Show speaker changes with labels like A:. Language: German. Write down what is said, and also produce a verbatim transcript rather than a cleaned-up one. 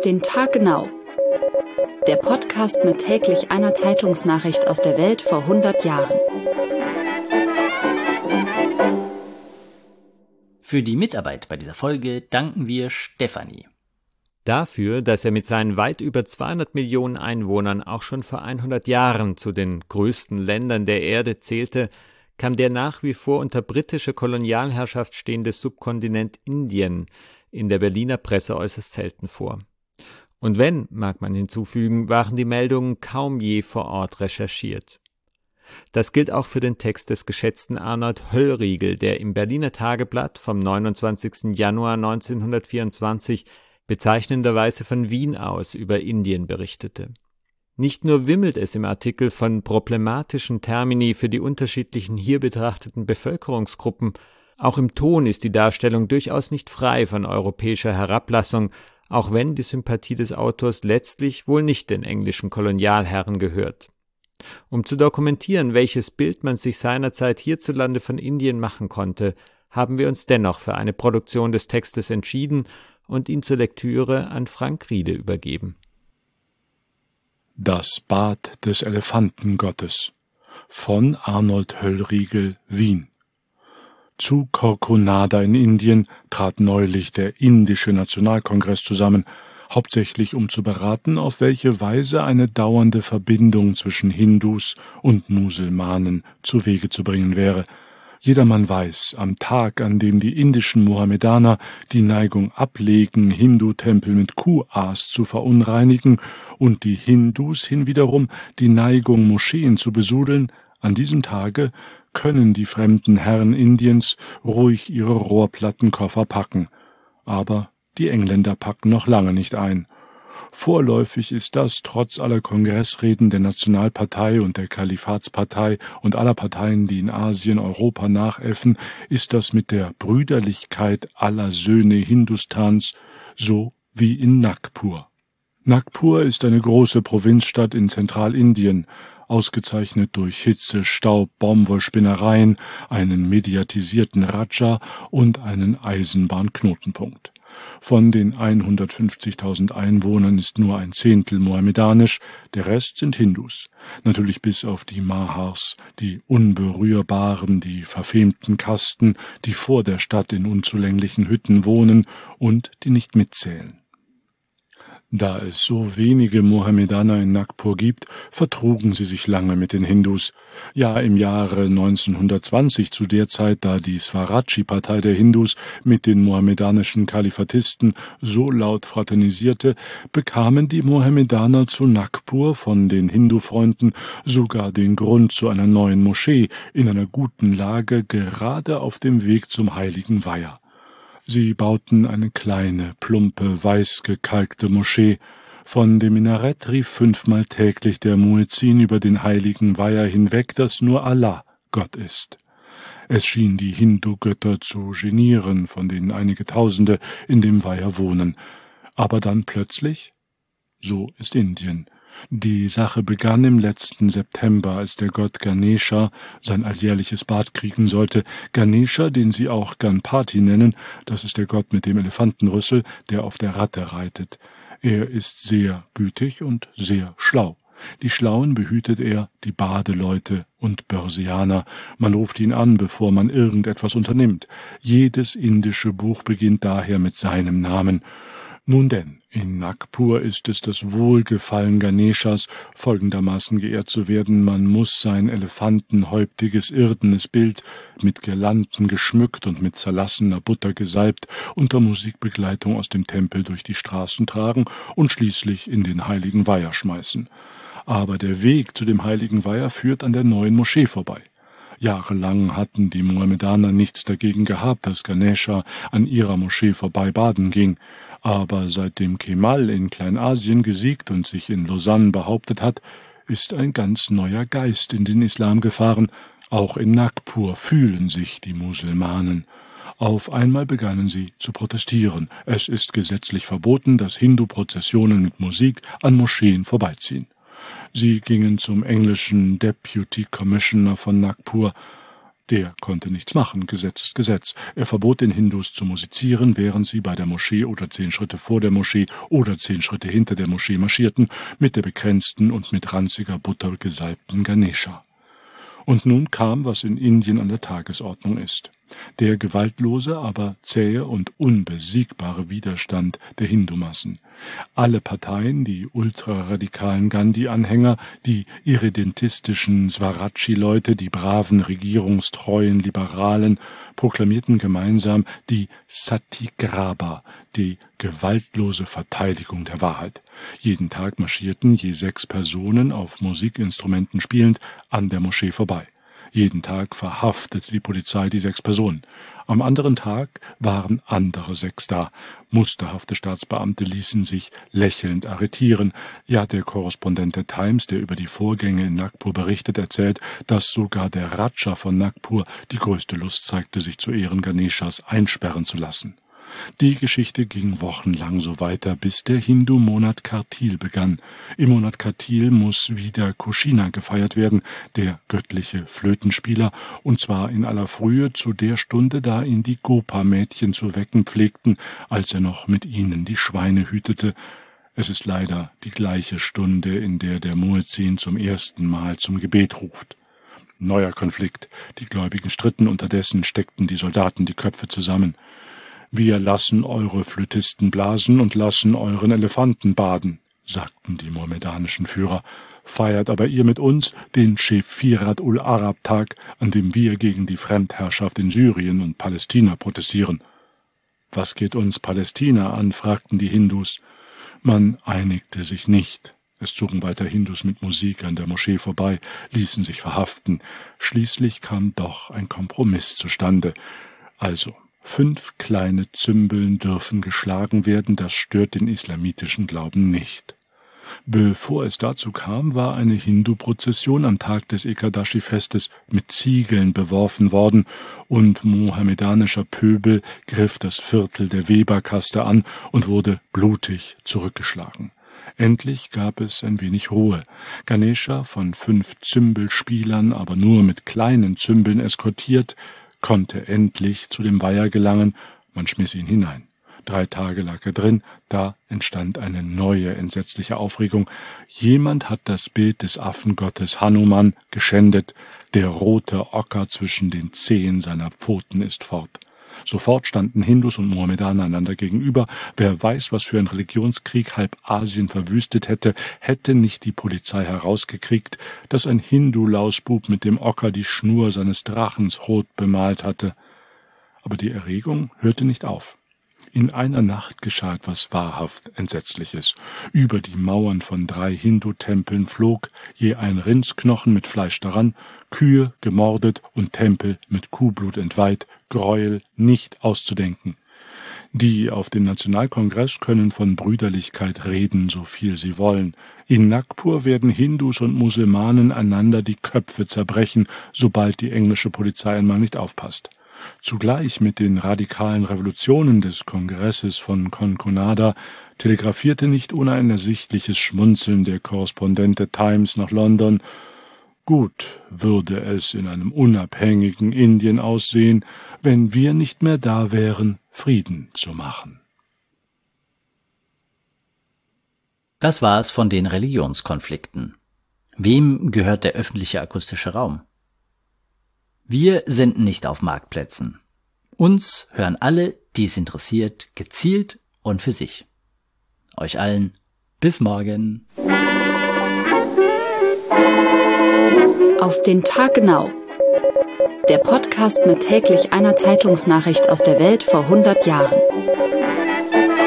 A: den Tag genau. Der Podcast mit täglich einer Zeitungsnachricht aus der Welt vor hundert Jahren.
B: Für die Mitarbeit bei dieser Folge danken wir Stefanie.
C: Dafür, dass er mit seinen weit über zweihundert Millionen Einwohnern auch schon vor hundert Jahren zu den größten Ländern der Erde zählte, kam der nach wie vor unter britische Kolonialherrschaft stehende Subkontinent Indien in der Berliner Presse äußerst selten vor. Und wenn, mag man hinzufügen, waren die Meldungen kaum je vor Ort recherchiert. Das gilt auch für den Text des geschätzten Arnold Höllriegel, der im Berliner Tageblatt vom neunundzwanzigsten Januar neunzehnhundertvierundzwanzig bezeichnenderweise von Wien aus über Indien berichtete. Nicht nur wimmelt es im Artikel von problematischen Termini für die unterschiedlichen hier betrachteten Bevölkerungsgruppen, auch im Ton ist die Darstellung durchaus nicht frei von europäischer Herablassung, auch wenn die Sympathie des Autors letztlich wohl nicht den englischen Kolonialherren gehört. Um zu dokumentieren, welches Bild man sich seinerzeit hierzulande von Indien machen konnte, haben wir uns dennoch für eine Produktion des Textes entschieden und ihn zur Lektüre an Frank Riede übergeben.
D: Das Bad des Elefantengottes von Arnold Höllriegel, Wien. Zu Korkonada in Indien trat neulich der Indische Nationalkongress zusammen, hauptsächlich um zu beraten, auf welche Weise eine dauernde Verbindung zwischen Hindus und Muselmanen zu Wege zu bringen wäre. Jedermann weiß, am Tag, an dem die indischen Mohammedaner die Neigung ablegen, Hindu-Tempel mit Kuhaas zu verunreinigen und die Hindus hinwiederum die Neigung, Moscheen zu besudeln, an diesem Tage können die fremden Herren Indiens ruhig ihre Rohrplattenkoffer packen. Aber die Engländer packen noch lange nicht ein. Vorläufig ist das trotz aller Kongressreden der Nationalpartei und der Kalifatspartei und aller Parteien, die in Asien, Europa nachäffen, ist das mit der Brüderlichkeit aller Söhne Hindustans so wie in Nagpur. Nagpur ist eine große Provinzstadt in Zentralindien, ausgezeichnet durch Hitze, Staub, Baumwollspinnereien, einen mediatisierten Raja und einen Eisenbahnknotenpunkt. Von den hundertfünfzigtausend Einwohnern ist nur ein Zehntel mohammedanisch, der Rest sind Hindus. Natürlich bis auf die Mahars, die Unberührbaren, die verfemten Kasten, die vor der Stadt in unzulänglichen Hütten wohnen und die nicht mitzählen. Da es so wenige Mohammedaner in Nagpur gibt, vertrugen sie sich lange mit den Hindus. Ja, im Jahre neunzehnhundertzwanzig, zu der Zeit, da die Swaraji-Partei der Hindus mit den mohammedanischen Kalifatisten so laut fraternisierte, bekamen die Mohammedaner zu Nagpur von den Hindu-Freunden sogar den Grund zu einer neuen Moschee in einer guten Lage, gerade auf dem Weg zum heiligen Weiher. Sie bauten eine kleine, plumpe, weiß gekalkte Moschee. Von dem Minarett rief fünfmal täglich der Muezzin über den heiligen Weiher hinweg, dass nur Allah Gott ist. Es schien die Hindu-Götter zu genieren, von denen einige Tausende in dem Weiher wohnen. Aber dann plötzlich, so ist Indien. Die Sache begann im letzten September, als der Gott Ganesha sein alljährliches Bad kriegen sollte. Ganesha, den sie auch Ganpati nennen, das ist der Gott mit dem Elefantenrüssel, der auf der Ratte reitet. Er ist sehr gütig und sehr schlau. Die Schlauen behütet er, die Badeleute und Börsianer. Man ruft ihn an, bevor man irgendetwas unternimmt. Jedes indische Buch beginnt daher mit seinem Namen. Nun denn, in Nagpur ist es das Wohlgefallen Ganeshas, folgendermaßen geehrt zu werden: Man muss sein elefantenhäuptiges irdenes Bild mit Girlanden geschmückt und mit zerlassener Butter gesalbt unter Musikbegleitung aus dem Tempel durch die Straßen tragen und schließlich in den heiligen Weiher schmeißen. Aber der Weg zu dem heiligen Weiher führt an der neuen Moschee vorbei. Jahrelang hatten die Mohammedaner nichts dagegen gehabt, dass Ganesha an ihrer Moschee vorbei baden ging. Aber seitdem Kemal in Kleinasien gesiegt und sich in Lausanne behauptet hat, ist ein ganz neuer Geist in den Islam gefahren. Auch in Nagpur fühlen sich die Muselmanen. Auf einmal begannen sie zu protestieren. Es ist gesetzlich verboten, dass Hindu-Prozessionen mit Musik an Moscheen vorbeiziehen. Sie gingen zum englischen Deputy Commissioner von Nagpur. Der konnte nichts machen, Gesetz ist Gesetz. Er verbot den Hindus zu musizieren, während sie bei der Moschee oder zehn Schritte vor der Moschee oder zehn Schritte hinter der Moschee marschierten, mit der bekränzten und mit ranziger Butter gesalbten Ganesha. Und nun kam, was in Indien an der Tagesordnung ist. Der gewaltlose, aber zähe und unbesiegbare Widerstand der Hindumassen. Alle Parteien, die ultraradikalen Gandhi-Anhänger, die irredentistischen Swaraji-Leute, die braven, regierungstreuen Liberalen, proklamierten gemeinsam die Satyagraha, die gewaltlose Verteidigung der Wahrheit. Jeden Tag marschierten je sechs Personen auf Musikinstrumenten spielend an der Moschee vorbei. Jeden Tag verhaftete die Polizei die sechs Personen. Am anderen Tag waren andere sechs da. Musterhafte Staatsbeamte ließen sich lächelnd arretieren. Ja, der Korrespondent der Times, der über die Vorgänge in Nagpur berichtet, erzählt, dass sogar der Raja von Nagpur die größte Lust zeigte, sich zu Ehren Ganeshas einsperren zu lassen. Die Geschichte ging wochenlang so weiter, bis der Hindu-Monat Kartil begann. Im Monat Kartil muss wieder Kushina gefeiert werden, der göttliche Flötenspieler, und zwar in aller Frühe zu der Stunde, da ihn die Gopa-Mädchen zu wecken pflegten, als er noch mit ihnen die Schweine hütete. Es ist leider die gleiche Stunde, in der der Muezzin zum ersten Mal zum Gebet ruft. Neuer Konflikt. Die Gläubigen stritten, unterdessen steckten die Soldaten die Köpfe zusammen. »Wir lassen eure Flötisten blasen und lassen euren Elefanten baden«, sagten die mohammedanischen Führer. »Feiert aber ihr mit uns den Shefirat-ul-Arab-Tag, an dem wir gegen die Fremdherrschaft in Syrien und Palästina protestieren.« »Was geht uns Palästina an?« fragten die Hindus. Man einigte sich nicht. Es zogen weiter Hindus mit Musik an der Moschee vorbei, ließen sich verhaften. Schließlich kam doch ein Kompromiss zustande. Also, fünf kleine Zümbeln dürfen geschlagen werden, das stört den islamitischen Glauben nicht. Bevor es dazu kam, war eine Hindu-Prozession am Tag des Ekadashi-Festes mit Ziegeln beworfen worden und mohammedanischer Pöbel griff das Viertel der Weberkaste an und wurde blutig zurückgeschlagen. Endlich gab es ein wenig Ruhe. Ganesha, von fünf Zümbelspielern, aber nur mit kleinen Zümbeln eskortiert, konnte endlich zu dem Weiher gelangen, man schmiss ihn hinein. Drei Tage lag er drin, da entstand eine neue entsetzliche Aufregung. Jemand hat das Bild des Affengottes Hanuman geschändet, der rote Ocker zwischen den Zehen seiner Pfoten ist fort. Sofort standen Hindus und Mohammedaner einander gegenüber. Wer weiß, was für ein Religionskrieg halb Asien verwüstet hätte, hätte nicht die Polizei herausgekriegt, dass ein Hindu-Lausbub mit dem Ocker die Schnur seines Drachens rot bemalt hatte. Aber die Erregung hörte nicht auf. In einer Nacht geschah etwas wahrhaft Entsetzliches. Über die Mauern von drei Hindu-Tempeln flog je ein Rindsknochen mit Fleisch daran, Kühe gemordet und Tempel mit Kuhblut entweiht, Gräuel nicht auszudenken. Die auf dem Nationalkongress können von Brüderlichkeit reden, so viel sie wollen. In Nagpur werden Hindus und Musulmanen einander die Köpfe zerbrechen, sobald die englische Polizei einmal nicht aufpasst. Zugleich mit den radikalen Revolutionen des Kongresses von Conconada telegrafierte nicht ohne ein ersichtliches Schmunzeln der Korrespondent der Times nach London: Gut würde es in einem unabhängigen Indien aussehen, wenn wir nicht mehr da wären, Frieden zu machen.
B: Das war es von den Religionskonflikten. Wem gehört der öffentliche akustische Raum? Wir senden nicht auf Marktplätzen. Uns hören alle, die es interessiert, gezielt und für sich. Euch allen bis morgen.
A: Auf den Tag genau. Der Podcast mit täglich einer Zeitungsnachricht aus der Welt vor hundert Jahren.